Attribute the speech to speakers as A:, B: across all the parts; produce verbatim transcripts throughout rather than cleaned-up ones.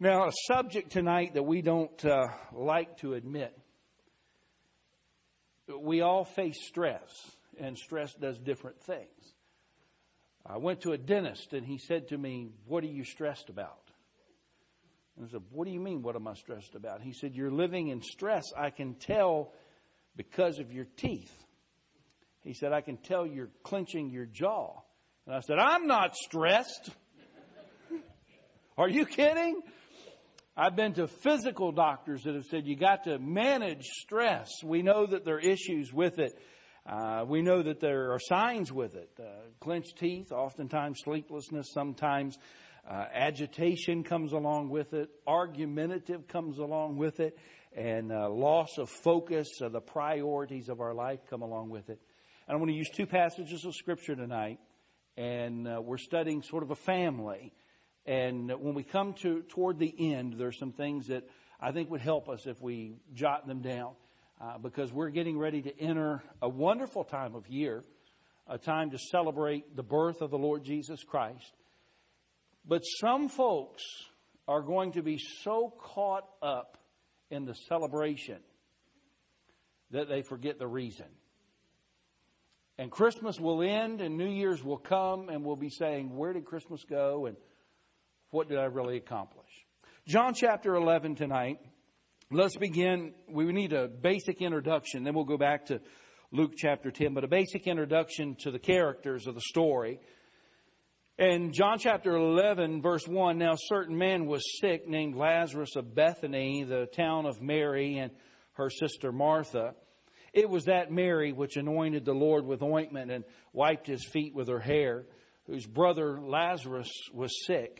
A: Now, a subject tonight that we don't uh, like to admit. We all face stress, and stress does different things. I went to a dentist, and he said to me, "What are you stressed about?" And I said, "What do you mean, what am I stressed about?" He said, "You're living in stress. I can tell because of your teeth." He said, "I can tell you're clenching your jaw." And I said, "I'm not stressed." Are you kidding? I've been to physical doctors that have said you got to manage stress. We know that there are issues with it. Uh, we know that there are signs with it. Uh, clenched teeth, oftentimes sleeplessness, sometimes uh, agitation comes along with it. Argumentative comes along with it. And uh, loss of focus, uh, the priorities of our life come along with it. And I want to use two passages of Scripture tonight. And uh, we're studying sort of a family. And when we come to toward the end, there's some things that I think would help us if we jot them down. Uh, because we're getting ready to enter a wonderful time of year. A time to celebrate the birth of the Lord Jesus Christ. But some folks are going to be so caught up in the celebration that they forget the reason. And Christmas will end and New Year's will come and we'll be saying, where did Christmas go and what did I really accomplish? John chapter eleven tonight. Let's begin. We need a basic introduction. Then we'll go back to Luke chapter ten. But a basic introduction to the characters of the story. And John chapter eleven, verse one. Now, a certain man was sick named Lazarus of Bethany, the town of Mary and her sister Martha. It was that Mary which anointed the Lord with ointment and wiped his feet with her hair, whose brother Lazarus was sick.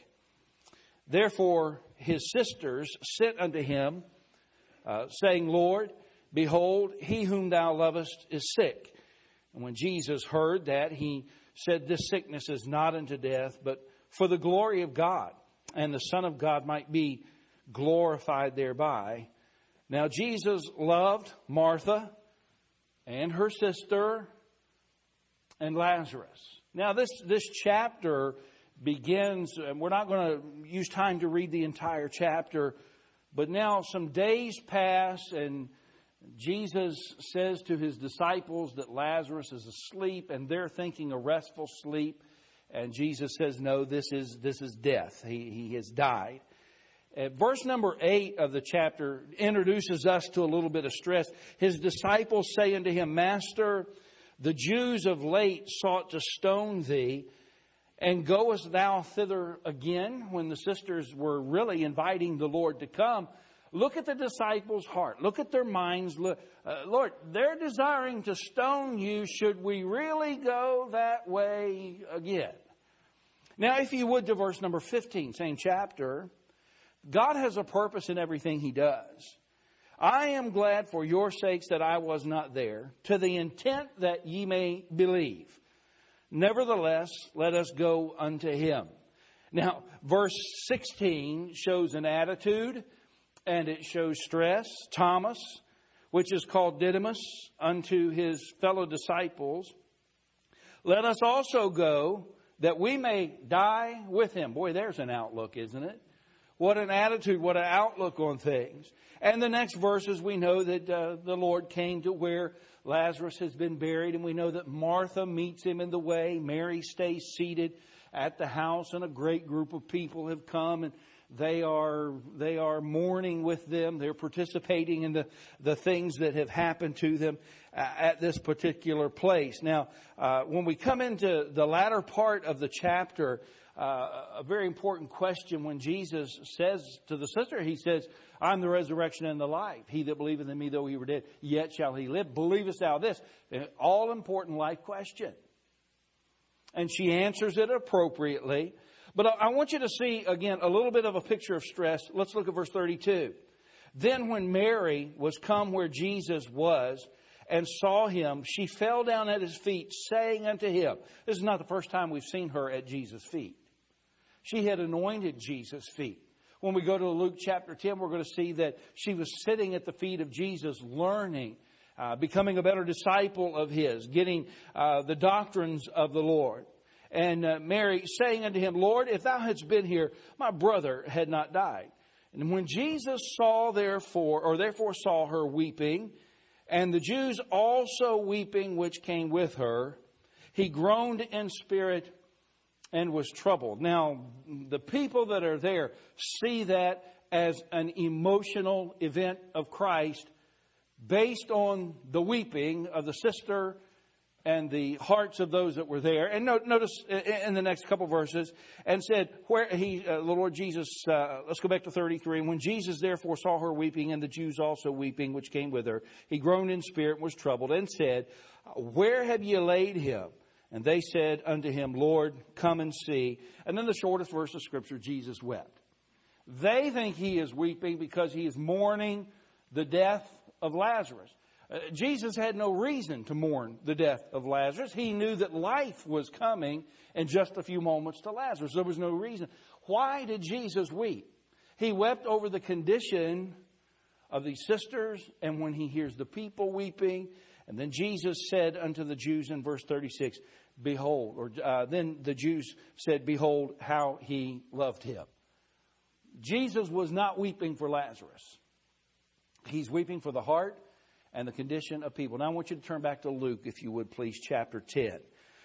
A: Therefore his sisters sent unto him, uh, saying, Lord, behold, he whom thou lovest is sick. And when Jesus heard that, he said, this sickness is not unto death, but for the glory of God, and the Son of God might be glorified thereby. Now Jesus loved Martha and her sister and Lazarus. Now this, this chapter begins, and we're not going to use time to read the entire chapter, but now some days pass and Jesus says to his disciples that Lazarus is asleep and they're thinking a restful sleep. And Jesus says, no, this is, this is death. He, he has died. Uh, verse number eight of the chapter introduces us to a little bit of stress. His disciples say unto him, Master, the Jews of late sought to stone thee, and goest thou thither again? When the sisters were really inviting the Lord to come. Look at the disciples' heart. Look at their minds. Look, uh, Lord, they're desiring to stone you. Should we really go that way again? Now, if you would, to verse number fifteen, same chapter. God has a purpose in everything he does. I am glad for your sakes that I was not there, to the intent that ye may believe. Nevertheless, let us go unto him. Now, verse sixteen shows an attitude, and it shows stress. Thomas, which is called Didymus, unto his fellow disciples. Let us also go, that we may die with him. Boy, there's an outlook, isn't it? What an attitude, what an outlook on things. And the next verses, we know that uh, the Lord came to where Lazarus has been buried. And we know that Martha meets him in the way. Mary stays seated at the house. And a great group of people have come. And they are they are mourning with them. They're participating in the, the things that have happened to them uh, at this particular place. Now, uh, when we come into the latter part of the chapter, Uh, a very important question when Jesus says to the sister, he says, I'm the resurrection and the life. He that believeth in me, though he were dead, yet shall he live. Believest thou this? An all important life question. And she answers it appropriately. But I want you to see, again, a little bit of a picture of stress. Let's look at verse thirty-two. Then when Mary was come where Jesus was, and saw him, she fell down at his feet, saying unto him, this is not the first time we've seen her at Jesus' feet. She had anointed Jesus' feet. When we go to Luke chapter ten, we're going to see that she was sitting at the feet of Jesus, learning, uh, becoming a better disciple of his, getting uh, the doctrines of the Lord. And uh, Mary saying unto him, Lord, if thou hadst been here, my brother had not died. And when Jesus saw therefore, or therefore saw her weeping, and the Jews also weeping which came with her, he groaned in spirit and was troubled. Now, the people that are there see that as an emotional event of Christ based on the weeping of the sister and the hearts of those that were there. And notice in the next couple verses, and said, where he, uh, the Lord Jesus, uh, let's go back to thirty-three. And when Jesus therefore saw her weeping, and the Jews also weeping, which came with her, he groaned in spirit and was troubled, and said, where have ye laid him? And they said unto him, Lord, come and see. And then the shortest verse of Scripture, Jesus wept. They think he is weeping because he is mourning the death of Lazarus. Uh, Jesus had no reason to mourn the death of Lazarus. He knew that life was coming in just a few moments to Lazarus. There was no reason. Why did Jesus weep? He wept over the condition of these sisters, and when he hears the people weeping. And then Jesus said unto the Jews in verse thirty-six, behold, or uh, then the Jews said, behold, how he loved him. Jesus was not weeping for Lazarus. He's weeping for the heart and the condition of people. Now I want you to turn back to Luke, if you would please, chapter ten.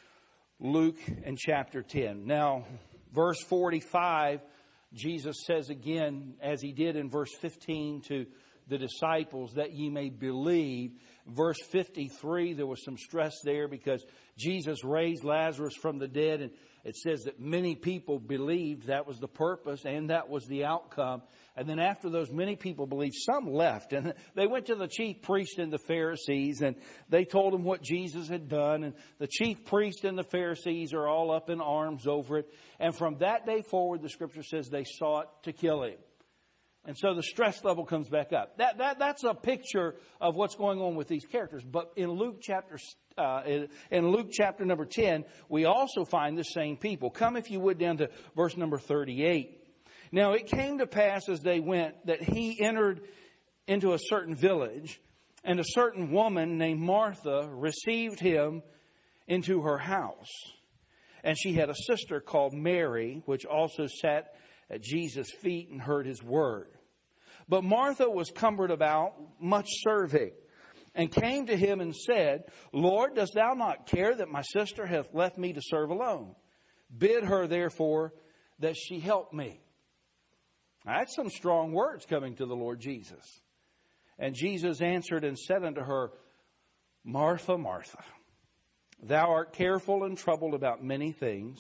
A: Luke and chapter ten. Now, verse forty-five, Jesus says again, as he did in verse fifteen to the disciples, that ye may believe. Verse fifty-three, there was some stress there because Jesus raised Lazarus from the dead, and it says that many people believed. That was the purpose and that was the outcome. And then after those many people believed, some left. And they went to the chief priest and the Pharisees, and they told them what Jesus had done. And the chief priest and the Pharisees are all up in arms over it. And from that day forward, the Scripture says they sought to kill him. And so the stress level comes back up. That, that, that's a picture of what's going on with these characters. But in Luke chapter, uh, in, in Luke chapter number ten, we also find the same people. Come, if you would, down to verse number thirty-eight. Now it came to pass as they went that he entered into a certain village, and a certain woman named Martha received him into her house. And she had a sister called Mary, which also sat at Jesus' feet and heard his word. But Martha was cumbered about much serving, and came to him and said, Lord, dost thou not care that my sister hath left me to serve alone? Bid her therefore that she help me. Now, that's some strong words coming to the Lord Jesus. And Jesus answered and said unto her, Martha, Martha, thou art careful and troubled about many things,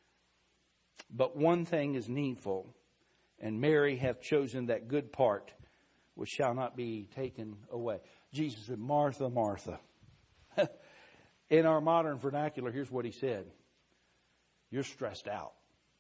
A: but one thing is needful, and Mary hath chosen that good part which shall not be taken away. Jesus said, Martha, Martha. In our modern vernacular, here's what he said. You're stressed out.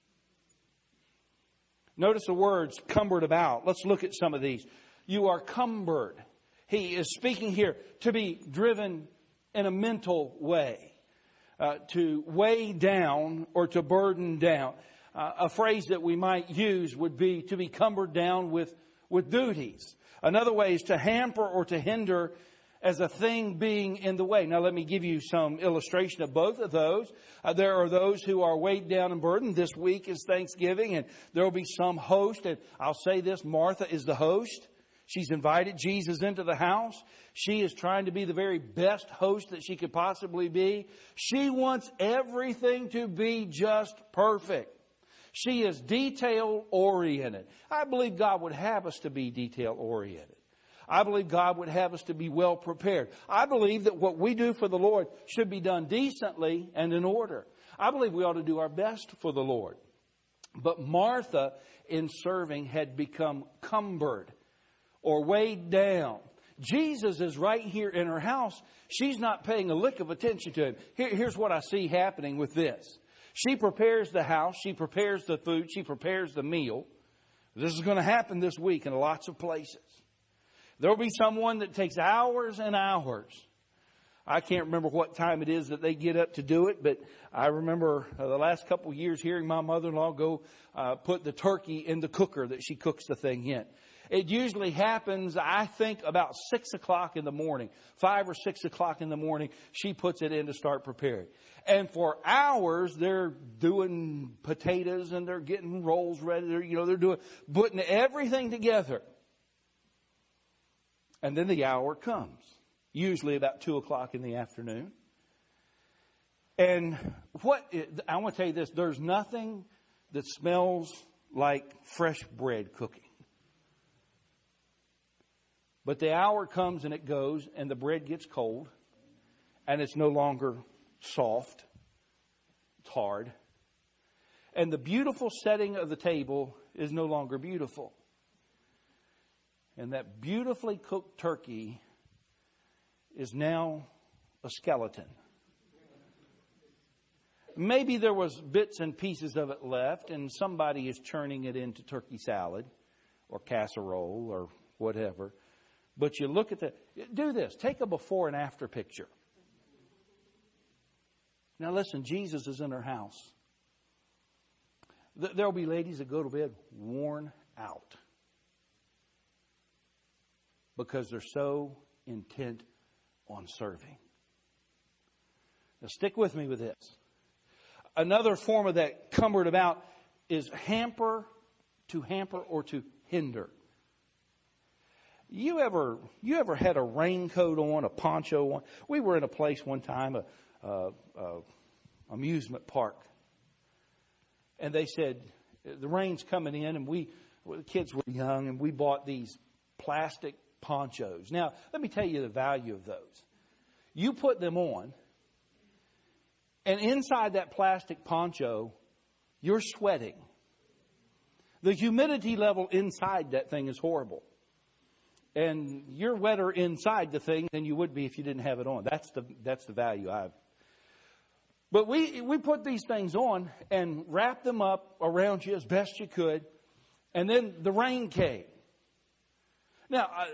A: Notice the words cumbered about. Let's look at some of these. You are cumbered. He is speaking here to be driven in a mental way. Uh, to weigh down or to burden down. Uh, a phrase that we might use would be to be cumbered down with, with duties. Another way is to hamper or to hinder as a thing being in the way. Now let me give you some illustration of both of those. Uh, there are those who are weighed down and burdened. This week is Thanksgiving, and there will be some host. And I'll say this, Martha is the host. She's invited Jesus into the house. She is trying to be the very best host that she could possibly be. She wants everything to be just perfect. She is detail-oriented. I believe God would have us to be detail-oriented. I believe God would have us to be well-prepared. I believe that what we do for the Lord should be done decently and in order. I believe we ought to do our best for the Lord. But Martha, in serving, had become cumbered or weighed down. Jesus is right here in her house. She's not paying a lick of attention to him. Here, here's what I see happening with this. She prepares the house. She prepares the food. She prepares the meal. This is going to happen this week in lots of places. There will be someone that takes hours and hours. I can't remember what time it is that they get up to do it, but I remember uh, the last couple of years hearing my mother-in-law go uh, put the turkey in the cooker that she cooks the thing in. It usually happens, I think, about six o'clock in the morning. Five or six o'clock in the morning, she puts it in to start preparing. And for hours, they're doing potatoes and they're getting rolls ready. They're, you know, they're doing, putting everything together. And then the hour comes, usually about two o'clock in the afternoon. And what, I want to tell you this, there's nothing that smells like fresh bread cooking. But the hour comes and it goes, and the bread gets cold, and it's no longer soft. It's hard. And the beautiful setting of the table is no longer beautiful. And that beautifully cooked turkey is now a skeleton. Maybe there was bits and pieces of it left, and somebody is churning it into turkey salad or casserole or whatever. But you look at the, do this, take a before and after picture. Now listen, Jesus is in her house. There will be ladies that go to bed worn out because they're so intent on serving. Now stick with me with this. Another form of that cumbered about is hamper, to hamper or to hinder. You ever, you ever had a raincoat on, a poncho on? We were in a place one time, a, a, a amusement park, and they said the rain's coming in, and we, well, the kids were young, and we bought these plastic ponchos. Now, let me tell you the value of those. You put them on, and inside that plastic poncho, you're sweating. The humidity level inside that thing is horrible. And you're wetter inside the thing than you would be if you didn't have it on. That's the that's the value I've. But we we put these things on and wrapped them up around you as best you could. And then the rain came. Now, I,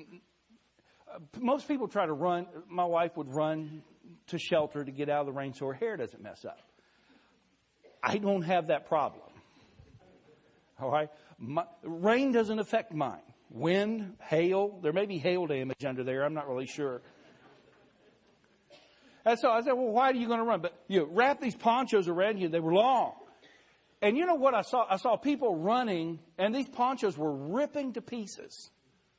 A: most people try to run. My wife would run to shelter to get out of the rain so her hair doesn't mess up. I don't have that problem. All right? My, rain doesn't affect mine. Wind, hail, there may be hail damage under there. I'm not really sure. And so I said, well, why are you going to run? But you know, wrap these ponchos around you. They were long. And you know what I saw? I saw people running, and these ponchos were ripping to pieces.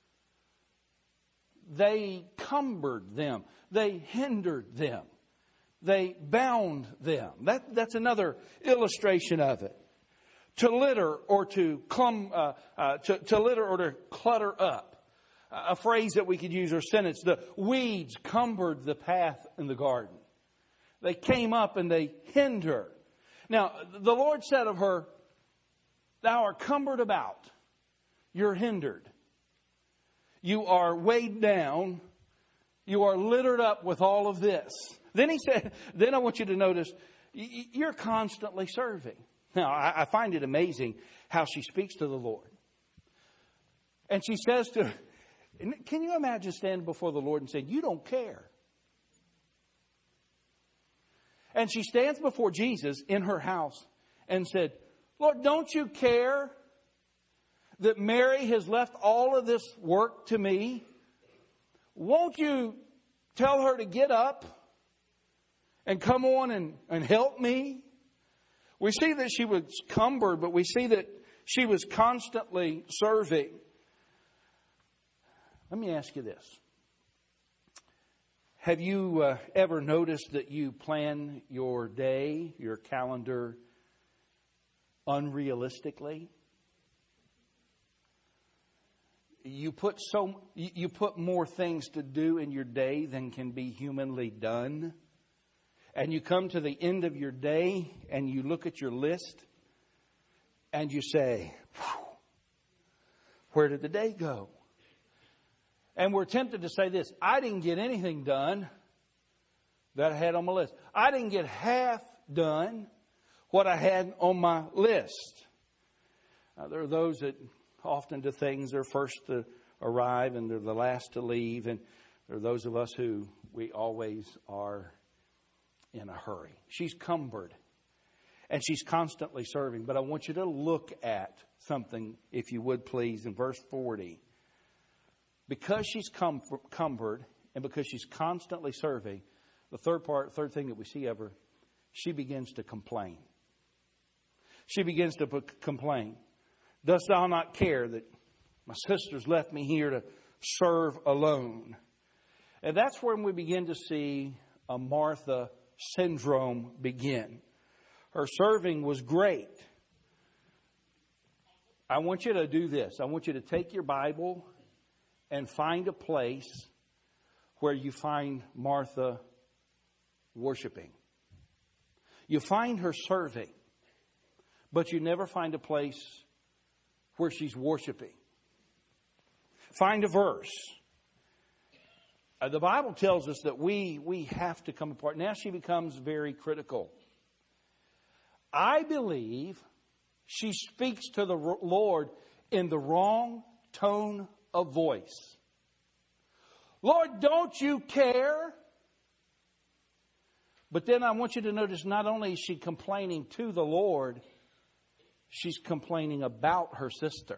A: They cumbered them. They hindered them. They bound them. That, that's another illustration of it. To litter or to clum, uh, uh, to, to litter or to clutter up. A phrase that we could use or sentence. The weeds cumbered the path in the garden. They came up and they hindered. Now, the Lord said of her, thou art cumbered about. You're hindered. You are weighed down. You are littered up with all of this. Then he said, then I want you to notice, you're constantly serving. Now, I find it amazing how she speaks to the Lord. And she says to, can you imagine standing before the Lord and saying, you don't care? And she stands before Jesus in her house and said, Lord, don't you care that Mary has left all of this work to me? Won't you tell her to get up and come on and, and help me? We see that she was cumbered, but we see that she was constantly serving. Let me ask you this. Have you uh, ever noticed that you plan your day, your calendar, unrealistically? You put so you put more things to do in your day than can be humanly done. And you come to the end of your day and you look at your list and you say, where did the day go? And we're tempted to say this, I didn't get anything done that I had on my list. I didn't get half done what I had on my list. Now, there are those that often do things, they're first to arrive and they're the last to leave. And there are those of us who we always are in a hurry. She's cumbered. And she's constantly serving. But I want you to look at something, if you would please, in verse forty. Because she's cumbered and because she's constantly serving, the third part, third thing that we see of her, she begins to complain. She begins to complain. Dost thou not care that my sisters left me here to serve alone? And that's when we begin to see a Martha syndrome begin. Her serving was great. I want you to do this. I want you to take your Bible and find a place where you find Martha worshiping. You find her serving, but you never find a place where she's worshiping. Find a verse. Uh, the Bible tells us that we, we have to come apart. Now she becomes very critical. I believe she speaks to the Lord in the wrong tone of voice. Lord, don't you care? But then I want you to notice not only is she complaining to the Lord, she's complaining about her sister.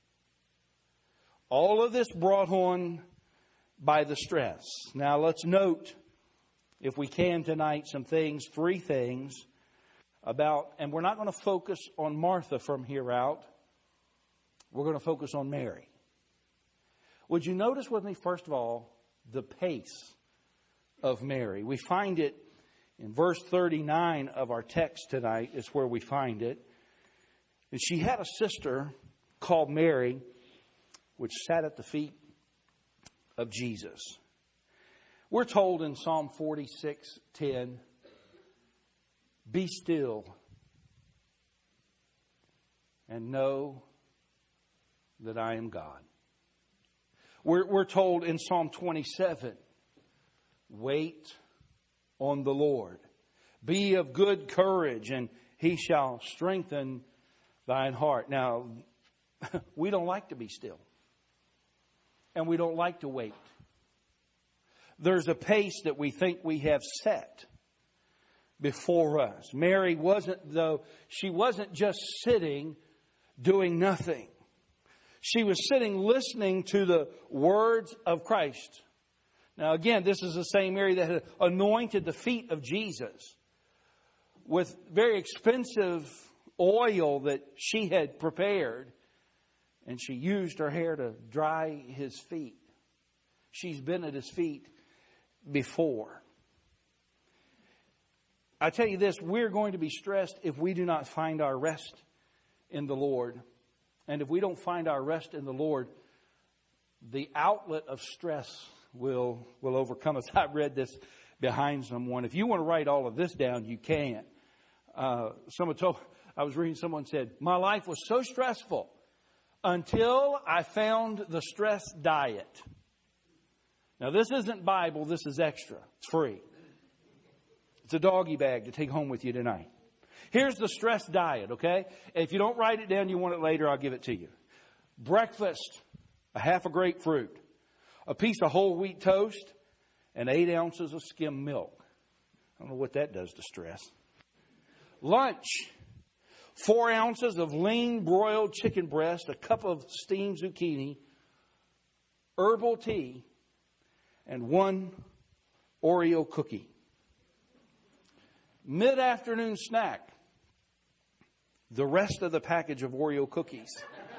A: All of this brought on by the stress. Now let's note, if we can tonight, some things, three things about, and we're not going to focus on Martha from here out. We're going to focus on Mary. Would you notice with me, first of all, the pace of Mary? We find it in verse thirty-nine of our text tonight is where we find it. And she had a sister called Mary, which sat at the feet of Jesus. We're told in Psalm forty-six ten, be still and know that I am God. We're, we're told in Psalm twenty-seven, wait on the Lord. Be of good courage, and He shall strengthen thine heart. Now, we don't like to be still. And we don't like to wait. There's a pace that we think we have set before us. Mary wasn't, though, she wasn't just sitting doing nothing. She was sitting listening to the words of Christ. Now again, this is the same Mary that had anointed the feet of Jesus with very expensive oil that she had prepared. And she used her hair to dry His feet. She's been at His feet before. I tell you this, we're going to be stressed if we do not find our rest in the Lord. And if we don't find our rest in the Lord, the outlet of stress will, will overcome us. I read this behind someone. If you want to write all of this down, you can. Uh, someone told, I was reading, someone said, my life was so stressful until I found the stress diet. Now, this isn't Bible. This is extra. It's free. It's a doggy bag to take home with you tonight. Here's the stress diet, okay? And if you don't write it down, you want it later, I'll give it to you. Breakfast, a half a grapefruit, a piece of whole wheat toast, and eight ounces of skim milk. I don't know what that does to stress. Lunch, four ounces of lean broiled chicken breast, a cup of steamed zucchini, herbal tea, and one Oreo cookie. Mid-afternoon snack, the rest of the package of Oreo cookies.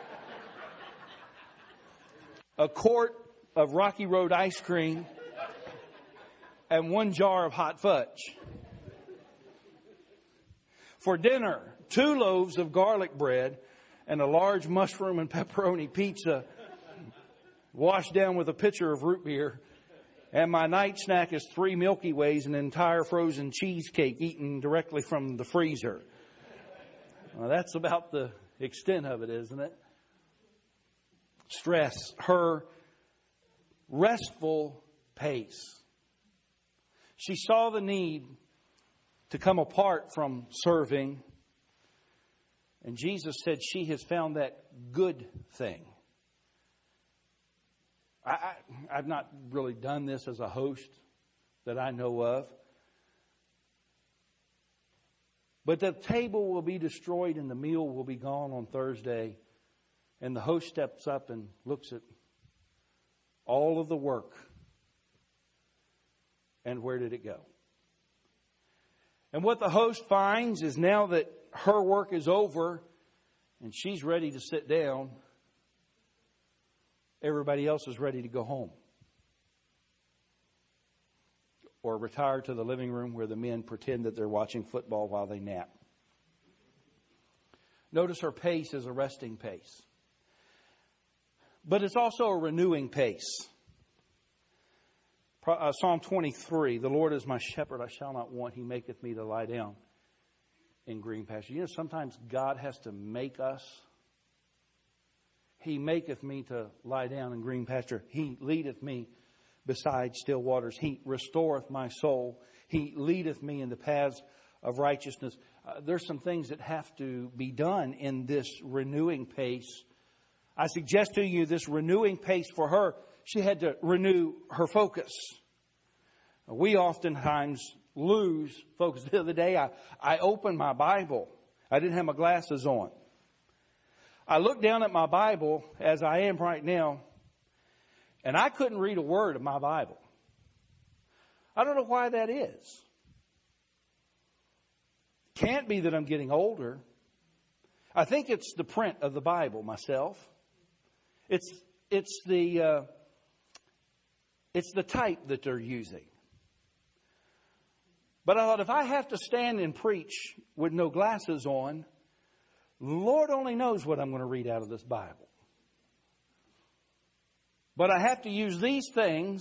A: A quart of Rocky Road ice cream, and one jar of hot fudge. For dinner, two loaves of garlic bread and a large mushroom and pepperoni pizza, washed down with a pitcher of root beer. And my night snack is three Milky Ways and an entire frozen cheesecake eaten directly from the freezer. Well, that's about the extent of it, isn't it? Stress, her restful pace. She saw the need to come apart from serving. And Jesus said she has found that good thing. I, I, I've not really done this as a host that I know of. But the table will be destroyed and the meal will be gone on Thursday. And the host steps up and looks at all of the work. And where did it go? And what the host finds is now that her work is over and she's ready to sit down, everybody else is ready to go home. Or retire to the living room where the men pretend that they're watching football while they nap. Notice her pace is a resting pace. But it's also a renewing pace. Psalm twenty-three, the Lord is my shepherd, I shall not want. He maketh me to lie down in green pasture. You know, sometimes God has to make us. He maketh me to lie down in green pasture. He leadeth me beside still waters. He restoreth my soul. He leadeth me in the paths of righteousness. Uh, there's some things that have to be done in this renewing pace. I suggest to you this renewing pace for her, she had to renew her focus. We oftentimes lose focus. The other day, I, I opened my Bible. I didn't have my glasses on. I looked down at my Bible, as I am right now, and I couldn't read a word of my Bible. I don't know why that is. Can't be that I'm getting older. I think it's the print of the Bible myself. It's it's the uh, it's the type that they're using. But I thought, if I have to stand and preach with no glasses on, Lord only knows what I'm going to read out of this Bible. But I have to use these things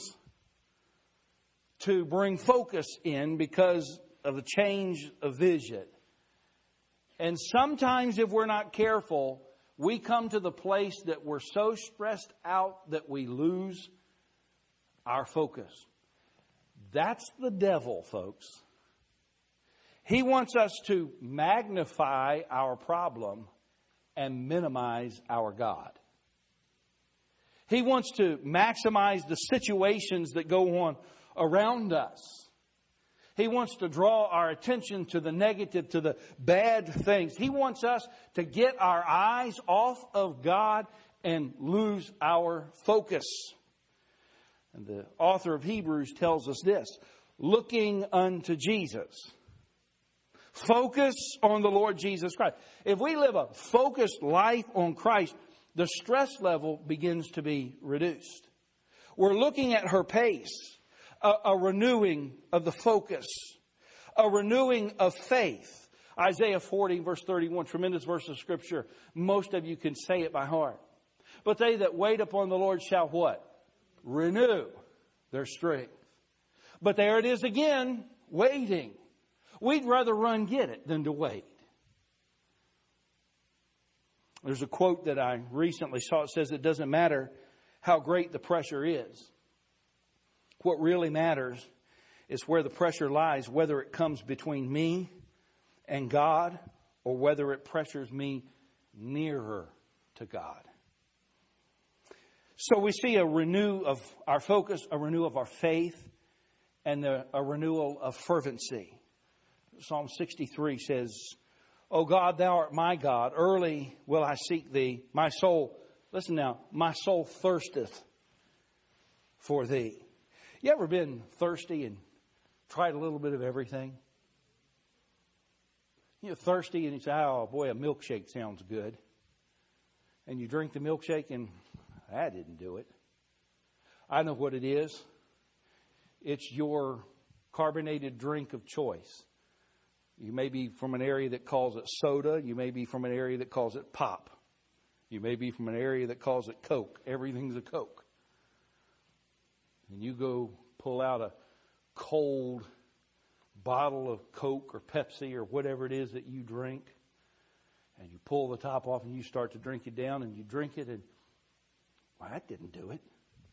A: to bring focus in because of a change of vision. And sometimes if we're not careful, we come to the place that we're so stressed out that we lose our focus. That's the devil, folks. He wants us to magnify our problem and minimize our God. He wants to maximize the situations that go on around us. He wants to draw our attention to the negative, to the bad things. He wants us to get our eyes off of God and lose our focus. And the author of Hebrews tells us this: looking unto Jesus. Focus on the Lord Jesus Christ. If we live a focused life on Christ, the stress level begins to be reduced. We're looking at her pace, a, a renewing of the focus, a renewing of faith. Isaiah forty, verse thirty-one, tremendous verse of Scripture. Most of you can say it by heart. But they that wait upon the Lord shall what? Renew their strength. But there it is again, waiting. We'd rather run get it than to wait. There's a quote that I recently saw. It says it doesn't matter how great the pressure is. What really matters is where the pressure lies, whether it comes between me and God or whether it pressures me nearer to God. So we see a renew of our focus, a renewal of our faith, and a renewal of fervency. Psalm sixty-three says, O God, thou art my God. Early will I seek thee. My soul, listen now, my soul thirsteth for thee. You ever been thirsty and tried a little bit of everything? You're thirsty and you say, oh boy, a milkshake sounds good. And you drink the milkshake and that didn't do it. I know what it is. It's your carbonated drink of choice. You may be from an area that calls it soda. You may be from an area that calls it pop. You may be from an area that calls it Coke. Everything's a Coke. And you go pull out a cold bottle of Coke or Pepsi or whatever it is that you drink. And you pull the top off and you start to drink it down and you drink it and, well, that didn't do it.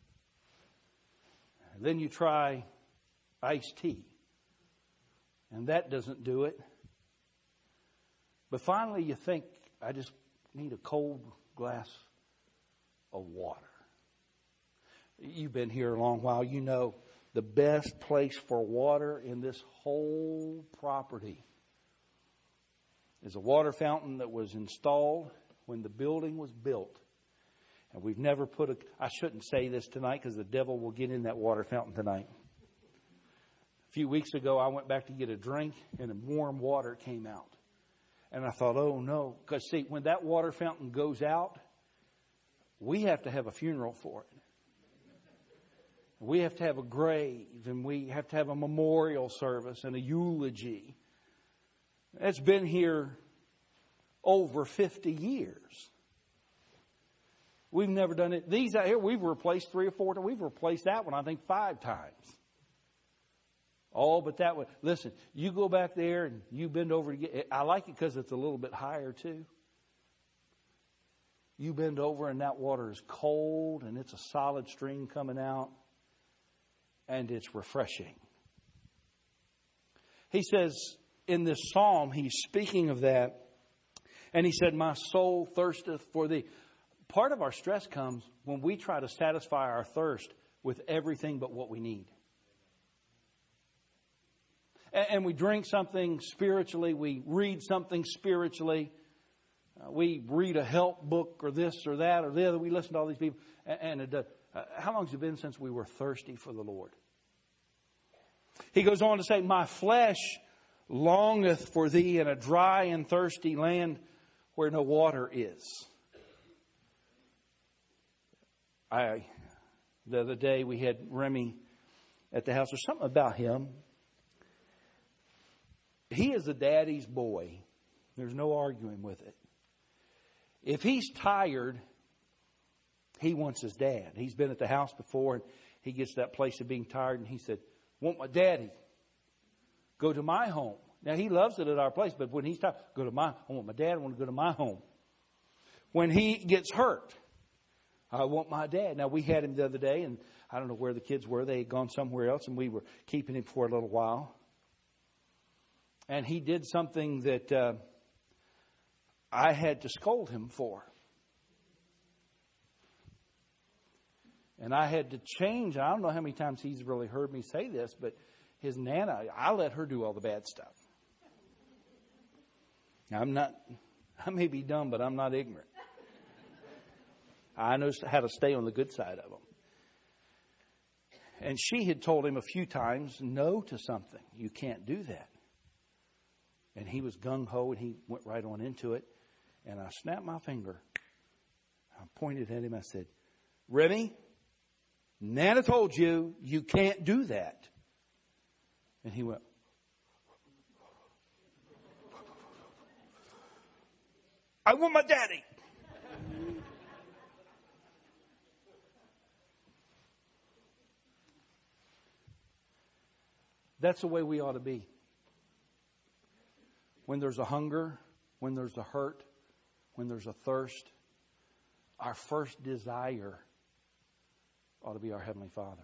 A: And then you try iced tea. And that doesn't do it. But finally you think, I just need a cold glass of water. You've been here a long while. You know the best place for water in this whole property is a water fountain that was installed when the building was built. And we've never put a, I shouldn't say this tonight because the devil will get in that water fountain tonight. A few weeks ago, I went back to get a drink and warm water came out. And I thought, oh no. Because see, when that water fountain goes out, we have to have a funeral for it. We have to have a grave and we have to have a memorial service and a eulogy. It's been here over fifty years. We've never done it. These out here, we've replaced three or four times. We've replaced that one, I think, five times. Oh, but that one, listen, you go back there and you bend over to get, I like it because it's a little bit higher too. You bend over and that water is cold and it's a solid stream coming out and it's refreshing. He says in this psalm, he's speaking of that. And he said, my soul thirsteth for thee. Part of our stress comes when we try to satisfy our thirst with everything but what we need. And, and we drink something spiritually. We read something spiritually. Uh, we read a help book or this or that or the other. We listen to all these people. And, and it does. Uh, how long has it been since we were thirsty for the Lord? He goes on to say, my flesh longeth for thee in a dry and thirsty land where no water is. I, the other day we had Remy at the house. There's something about him. He is a daddy's boy. There's no arguing with it. If he's tired, he wants his dad. He's been at the house before and he gets to that place of being tired and he said, want my daddy. Go to my home. Now, he loves it at our place, but when he's tired, go to my, I want my dad, I want to go to my home. When he gets hurt, I want my dad. Now, we had him the other day, and I don't know where the kids were. They had gone somewhere else, and we were keeping him for a little while. And he did something that uh, I had to scold him for. And I had to change. I don't know how many times he's really heard me say this, but his Nana, I let her do all the bad stuff. I'm not, I may be dumb, but I'm not ignorant. I know how to stay on the good side of them. And she had told him a few times no to something. You can't do that. And he was gung-ho and he went right on into it. And I snapped my finger. I pointed at him. I said, Remy, Nana told you you can't do that. And he went, I want my daddy. That's the way we ought to be. When there's a hunger, when there's a hurt, when there's a thirst, our first desire ought to be our Heavenly Father.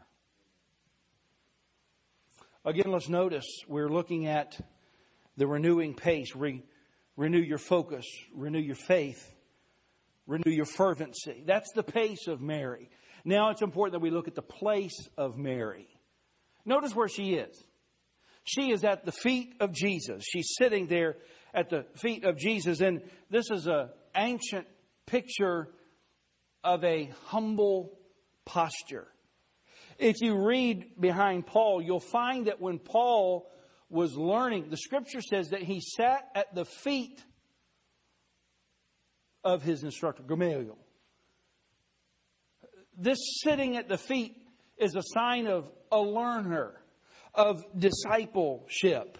A: Again, let's notice we're looking at the renewing pace. Re- renew your focus, renew your faith, renew your fervency. That's the pace of Mary. Now it's important that we look at the place of Mary. Notice where she is. She is at the feet of Jesus. She's sitting there at the feet of Jesus. And this is an ancient picture of a humble posture. If you read behind Paul, you'll find that when Paul was learning, the scripture says that he sat at the feet of his instructor, Gamaliel. This sitting at the feet is a sign of a learner, of discipleship.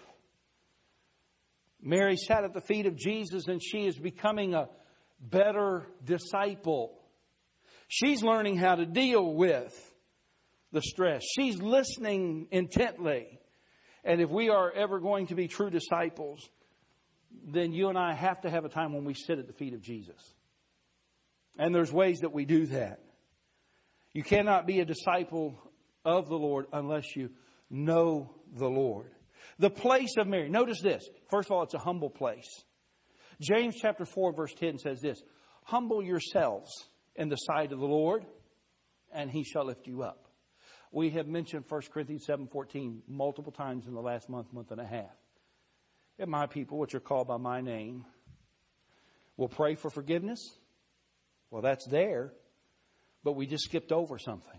A: Mary sat at the feet of Jesus and she is becoming a better disciple. She's learning how to deal with the stress. She's listening intently. And if we are ever going to be true disciples, then you and I have to have a time when we sit at the feet of Jesus. And there's ways that we do that. You cannot be a disciple of the Lord unless you know the Lord. The place of Mary. Notice this. First of all, it's a humble place. James chapter four verse ten says this. Humble yourselves in the sight of the Lord, and He shall lift you up. We have mentioned First Corinthians seven fourteen multiple times in the last month, month and a half. if my people, which are called by my name, will pray for forgiveness. Well, that's there, but we just skipped over something.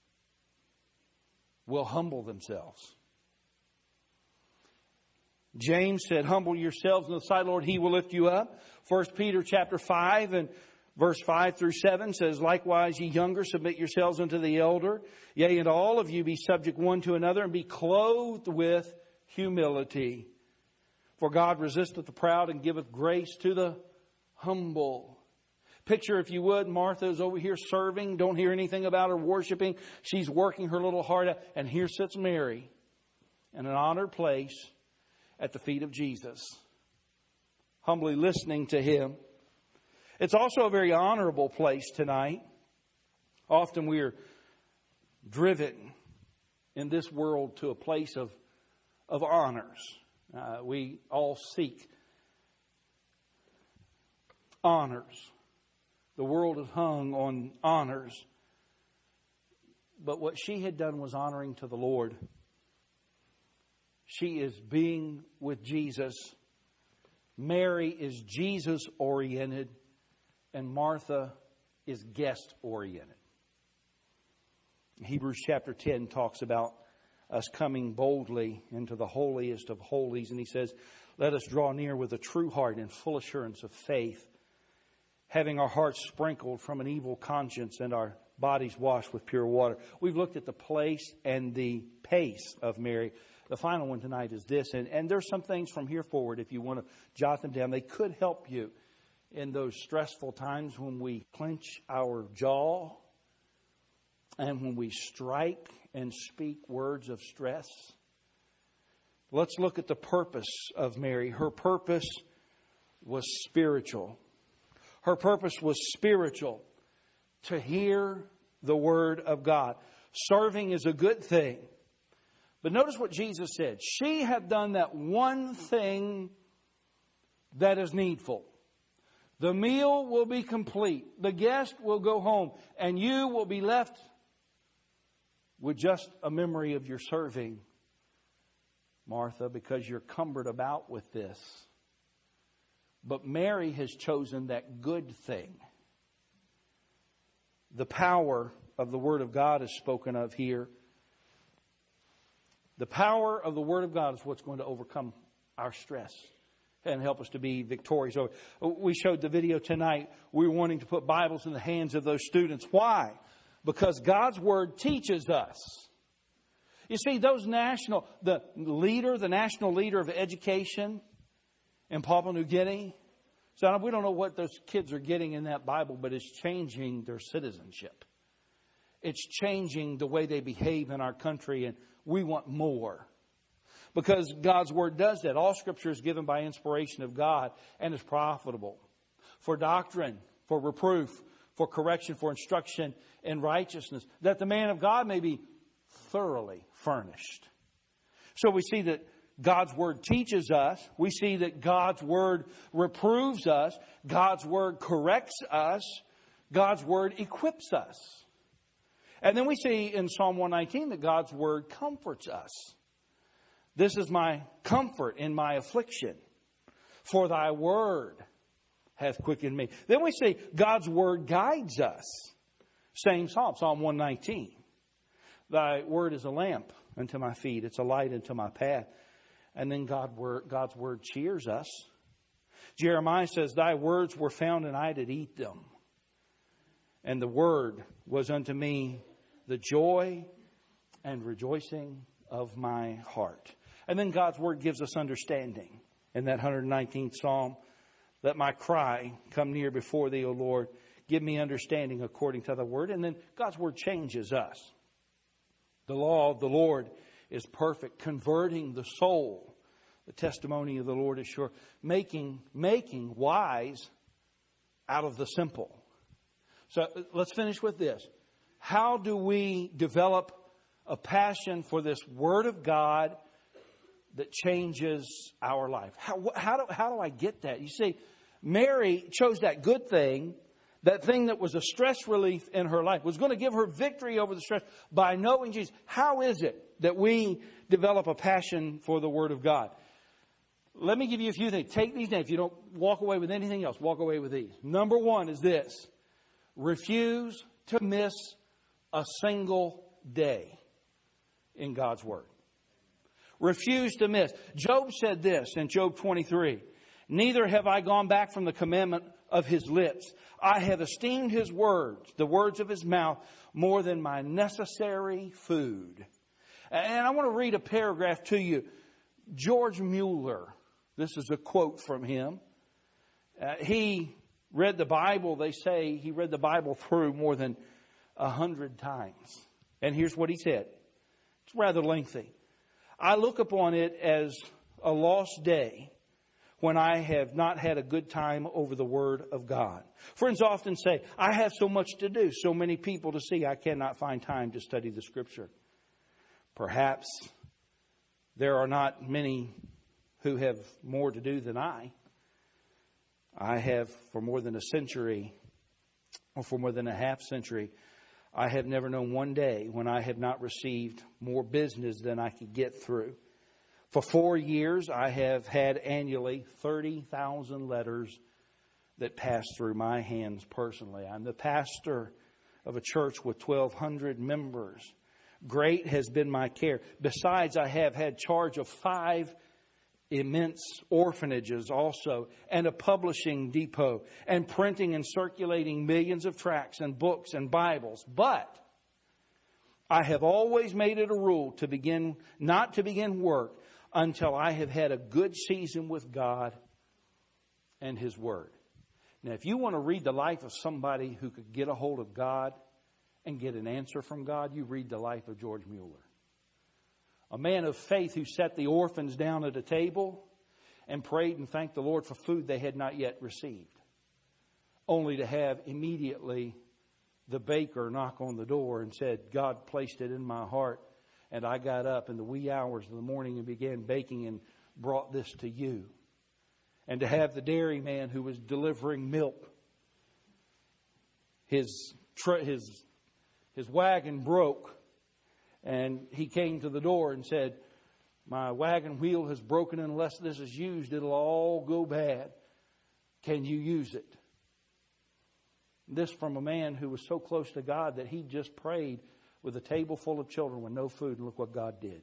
A: Will humble themselves. James said, humble yourselves in the sight of the Lord, He will lift you up. First Peter chapter five and verse five through seven says, likewise, ye younger, submit yourselves unto the elder. Yea, and all of you be subject one to another, and be clothed with humility. For God resisteth the proud, and giveth grace to the humble. Picture, if you would, Martha is over here serving. Don't hear anything about her worshiping. She's working her little heart out. And here sits Mary in an honored place at the feet of Jesus, humbly listening to Him. It's also a very honorable place tonight. Often we are driven in this world to a place of, of honors. Uh, we all seek honors. The world is hung on honors. But what she had done was honoring to the Lord. She is being with Jesus. Mary is Jesus-oriented. And Martha is guest-oriented. Hebrews chapter ten talks about us coming boldly into the holiest of holies. And he says, let us draw near with a true heart and full assurance of faith, having our hearts sprinkled from an evil conscience and our bodies washed with pure water. We've looked at the place and the pace of Mary. The final one tonight is this. And, and there's some things from here forward, if you want to jot them down, they could help you in those stressful times when we clench our jaw and when we strike and speak words of stress. Let's look at the purpose of Mary. Her purpose was spiritual. Her purpose was spiritual, to hear the Word of God. Serving is a good thing. But notice what Jesus said. She had done that one thing that is needful. The meal will be complete. The guest will go home. And you will be left with just a memory of your serving, Martha, because you're cumbered about with this. But Mary has chosen that good thing. The power of the Word of God is spoken of here. The power of the Word of God is what's going to overcome our stress and help us to be victorious. So we showed the video tonight. We were wanting to put Bibles in the hands of those students. Why? Because God's Word teaches us. You see, those national, the leader, the national leader of education in Papua New Guinea, so we don't know what those kids are getting in that Bible, but it's changing their citizenship. It's changing the way they behave in our country, and we want more. Because God's Word does that. All Scripture is given by inspiration of God and is profitable for doctrine, for reproof, for correction, for instruction in righteousness, that the man of God may be thoroughly furnished. So we see that God's Word teaches us. We see that God's Word reproves us. God's Word corrects us. God's Word equips us. And then we see in Psalm one nineteen that God's Word comforts us. This is my comfort in my affliction, for thy word hath quickened me. Then we see God's Word guides us. Same Psalm, Psalm one nineteen. Thy word is a lamp unto my feet. It's a light unto my path. And then God, God's Word cheers us. Jeremiah says, thy words were found and I did eat them. And the Word was unto me the joy and rejoicing of my heart. And then God's Word gives us understanding. In that one hundred nineteenth Psalm, let my cry come near before thee, O Lord. Give me understanding according to thy word. And then God's Word changes us. The law of the Lord is perfect, converting the soul. The testimony of the Lord is sure, making, making wise out of the simple. So let's finish with this. How do we develop a passion for this Word of God that changes our life? How, how, do, how do I get that? You see, Mary chose that good thing, that thing that was a stress relief in her life, was going to give her victory over the stress by knowing Jesus. How is it that we develop a passion for the Word of God? Let me give you a few things. Take these down. If you don't walk away with anything else, walk away with these. Number one is this. Refuse to miss a single day in God's Word. Refuse to miss. Job said this in Job twenty-three. Neither have I gone back from the commandment of His lips. I have esteemed His words, the words of His mouth, more than my necessary food. And I want to read a paragraph to you. George Mueller, this is a quote from him. Uh, he read the Bible, they say he read the Bible through more than a hundred times. And here's what he said. It's rather lengthy. I look upon it as a lost day when I have not had a good time over the Word of God. Friends often say, I have so much to do, so many people to see, I cannot find time to study the Scripture. Perhaps there are not many who have more to do than I. I have for more than a century, or for more than a half century, I have never known one day when I have not received more business than I could get through. For four years, I have had annually thirty thousand letters that pass through my hands personally. I'm the pastor of a church with twelve hundred members. Great has been my care. Besides, I have had charge of five immense orphanages also, and a publishing depot, and printing and circulating millions of tracts and books and Bibles. But I have always made it a rule to begin, not to begin work until I have had a good season with God and His Word. Now, if you want to read the life of somebody who could get a hold of God and get an answer from God, you read the life of George Mueller. A man of faith who set the orphans down at a table and prayed and thanked the Lord for food they had not yet received. Only to have immediately the baker knock on the door and said, God placed it in my heart. And I got up in the wee hours of the morning and began baking and brought this to you. And to have the dairyman who was delivering milk, his his his wagon broke. And he came to the door and said, my wagon wheel has broken. Unless this is used, it'll all go bad. Can you use it? This from a man who was so close to God that he just prayed with a table full of children with no food. And look what God did.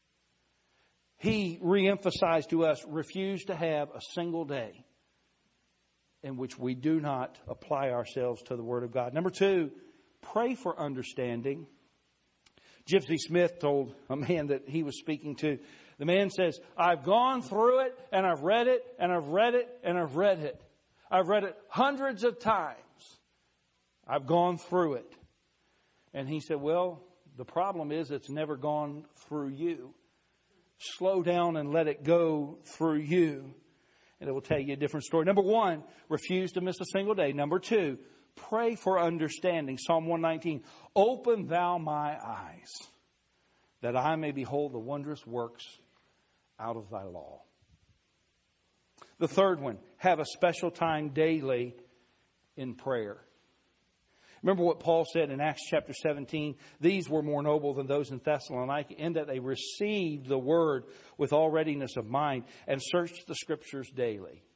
A: He reemphasized to us, refuse to have a single day in which we do not apply ourselves to the Word of God. Number two, pray for understanding. Gypsy Smith told a man that he was speaking to, the man says, I've gone through it and I've read it and I've read it and I've read it. I've read it hundreds of times. I've gone through it. And he said, well, the problem is it's never gone through you. Slow down and let it go through you. And it will tell you a different story. Number one, refuse to miss a single day. Number two, pray for understanding. Psalm one nineteen. Open thou my eyes, that I may behold the wondrous works out of thy law. The third one, have a special time daily in prayer. Remember what Paul said in Acts chapter seventeen. These were more noble than those in Thessalonica, in that they received the word with all readiness of mind and searched the Scriptures daily.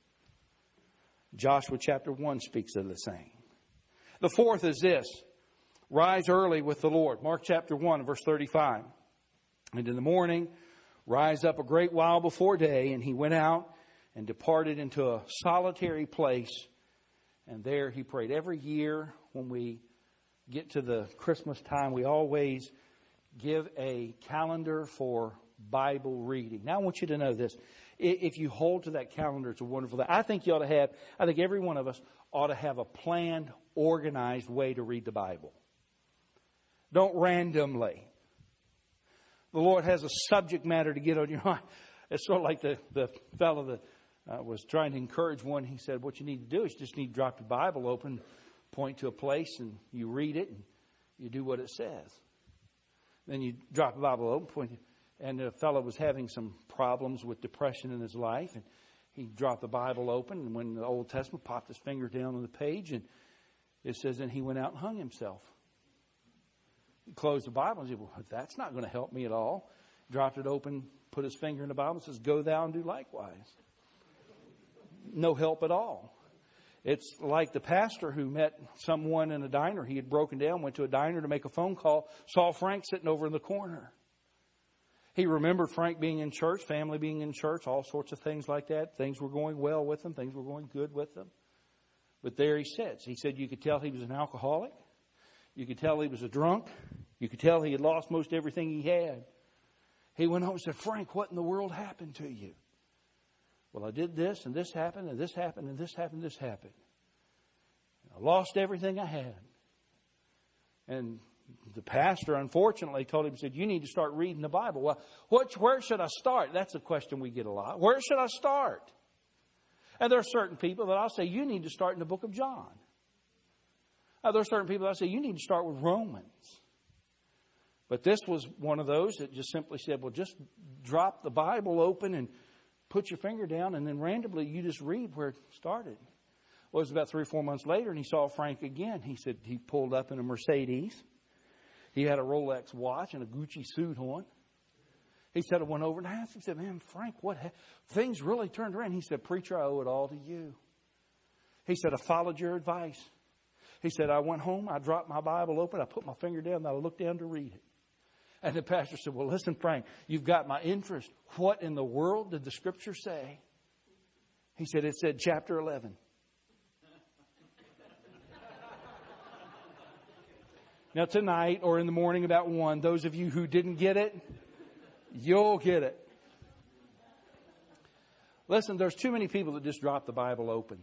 A: Joshua chapter one speaks of the same. The fourth is this. Rise early with the Lord. Mark chapter one, verse thirty-five. And in the morning, rise up a great while before day. And he went out and departed into a solitary place. And there he prayed. Every year when we get to the Christmas time, we always give a calendar for Bible reading. Now I want you to know this. If you hold to that calendar, it's a wonderful thing. I think you ought to have, I think every one of us ought to have a planned, organized way to read the Bible. Don't randomly. The Lord has a subject matter to get on your mind. It's sort of like the, the fellow that uh, was trying to encourage one. He said, what you need to do is you just need to drop the Bible open, point to a place, and you read it, and you do what it says. Then you drop the Bible open, point to, and the fellow was having some problems with depression in his life, and he dropped the Bible open, and when the Old Testament, popped his finger down on the page, and it says, and he went out and hung himself. He closed the Bible and said, well, that's not going to help me at all. Dropped it open, put his finger in the Bible and says, go thou and do likewise. no help at all. It's like the pastor who met someone in a diner. He had broken down, went to a diner to make a phone call, saw Frank sitting over in the corner. He remembered Frank being in church, family being in church, all sorts of things like that. Things were going well with him. Things were going good with them. But there he sits. He said you could tell he was an alcoholic. You could tell he was a drunk. You could tell he had lost most everything he had. He went home and said, Frank, what in the world happened to you? Well, I did this, and this happened, and this happened, and this happened, and this happened. I lost everything I had. And the pastor, unfortunately, told him, said, you need to start reading the Bible. Well, what, where should I start? That's a question we get a lot. Where should I start? And there are certain people that I'll say, you need to start in the book of John. Now, there are certain people that I'll say, you need to start with Romans. But this was one of those that just simply said, well, just drop the Bible open and put your finger down, and then randomly you just read where it started. Well, it was about three or four months later, and he saw Frank again. He said he pulled up in a Mercedes. He had a Rolex watch and a Gucci suit on. He said, I went over and asked him, he said, man, Frank, what ha- things really turned around. He said, preacher, I owe it all to you. He said, I followed your advice. He said, I went home, I dropped my Bible open, I put my finger down, and I looked down to read it. And the pastor said, well, listen, Frank, you've got my interest. What in the world did the scripture say? He said, it said chapter eleven. Now tonight or in the morning about one, those of you who didn't get it, you'll get it. Listen, there's too many people that just drop the Bible open.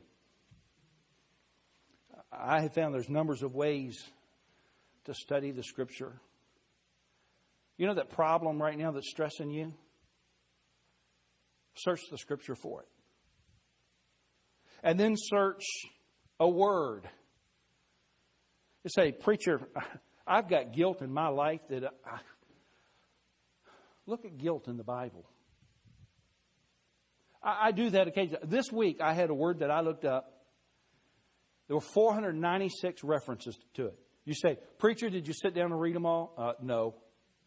A: I have found there's numbers of ways to study the scripture. You know that problem right now that's stressing you? Search the scripture for it. And then search a word. You say, preacher, I've got guilt in my life that I... Look at guilt in the Bible. I, I do that occasionally. This week I had a word that I looked up. There were four hundred ninety-six references to it. You say, preacher, did you sit down and read them all? Uh, no.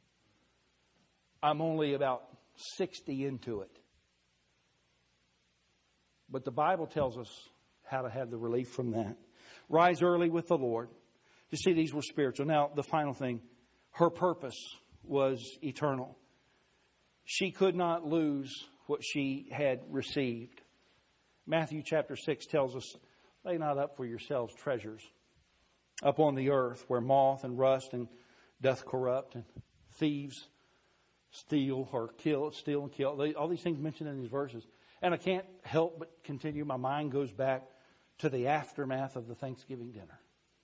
A: I'm only about sixty into it. But the Bible tells us how to have the relief from that. Rise early with the Lord. You see, these were spiritual. Now, the final thing, her purpose was eternal. She could not lose what she had received. Matthew chapter six tells us, lay not up for yourselves treasures up on the earth where moth and rust and doth corrupt and thieves steal or kill, steal and kill. All these things mentioned in these verses. And I can't help but continue. My mind goes back to the aftermath of the Thanksgiving dinner.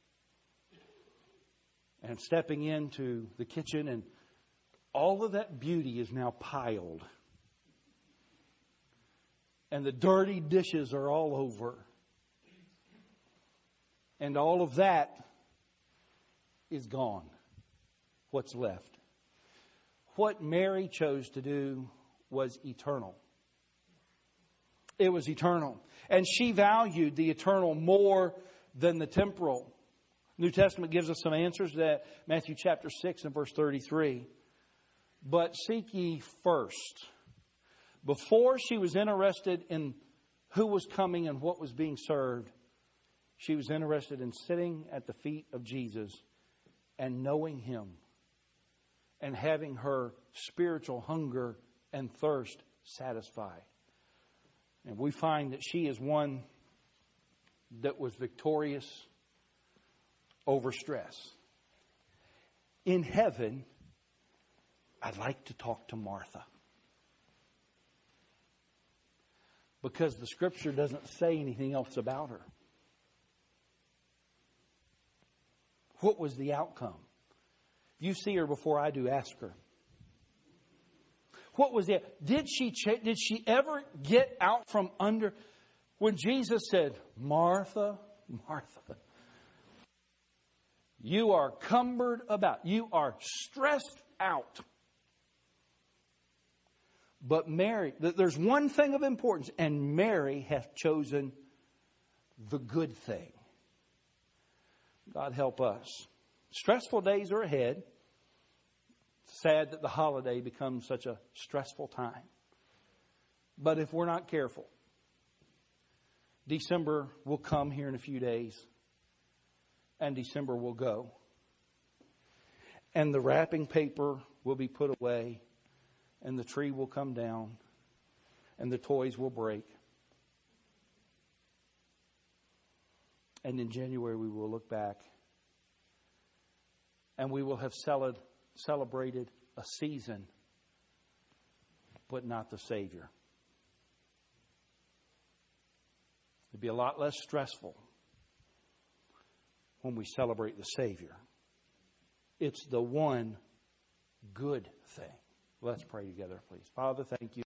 A: And stepping into the kitchen, and all of that beauty is now piled. And the dirty dishes are all over. And all of that is gone. What's left? What Mary chose to do was eternal. It was eternal. And she valued the eternal more than the temporal. New Testament gives us some answers to that. Matthew chapter six and verse thirty-three. But seek ye first. Before she was interested in who was coming and what was being served, she was interested in sitting at the feet of Jesus and knowing Him and having her spiritual hunger and thirst satisfied. And we find that she is one that was victorious over stress. In heaven, I'd like to talk to Martha. Because the scripture doesn't say anything else about her. What was the outcome? If you see her before I do, ask her. What was it? Did she did she ever get out from under when Jesus said, Martha, Martha, you are cumbered about. You are stressed out. But Mary, there's one thing of importance, and Mary hath chosen the good thing. God help us. Stressful days are ahead. Sad that the holiday becomes such a stressful time. But if we're not careful, December will come here in a few days, and December will go. And the wrapping paper will be put away, and the tree will come down, and the toys will break. And in January we will look back, and we will have cel- celebrated a season, but not the Savior. It'd be a lot less stressful when we celebrate the Savior. It's the one good thing. Let's pray together, please. Father, thank you.